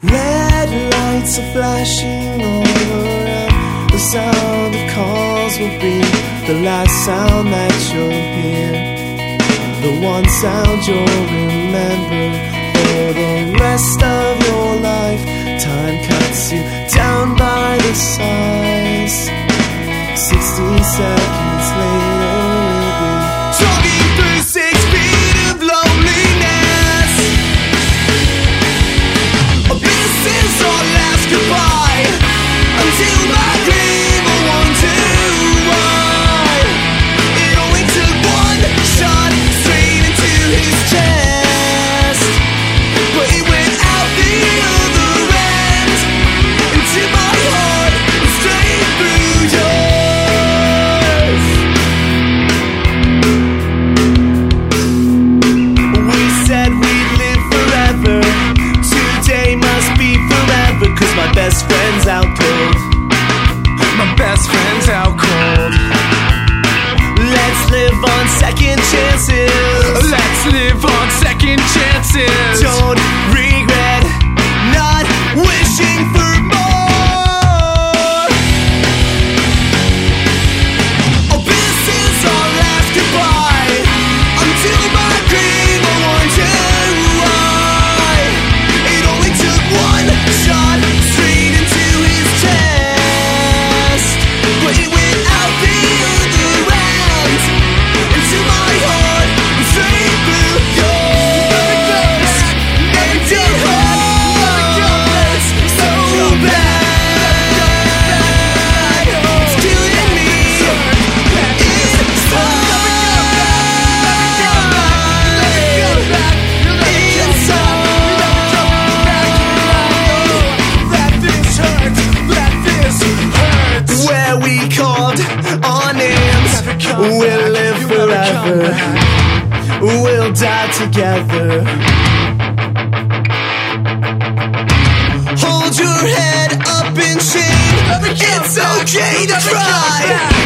Red lights are flashing all around. The sound of cars will be the last sound that you'll hear, the one sound you'll remember for the rest of your life. Time cuts you down by the size. 60 seconds later we'll be jogging through 6 feet of loneliness. This is our last goodbye, until my grave I wonder why. It only took one shot straight into his chest, but it went out the other end, into my heart and straight through yours. We said we'd live forever. Today must be forever, 'cause my best friend's out cold. My best friend's out cold. Let's live on second chances. Let's live on second chances. Don't regret not wishing for more. Oh, this is our last goodbye, until my grave I wonder why. It only took one shot straight into his chest, but it went out the other end, into my heart and straight through yours. And it hurts so bad, it's killing me inside. Where we called our names, we'll live forever, we'll die together. Hold your head up in shame, it's okay to cry.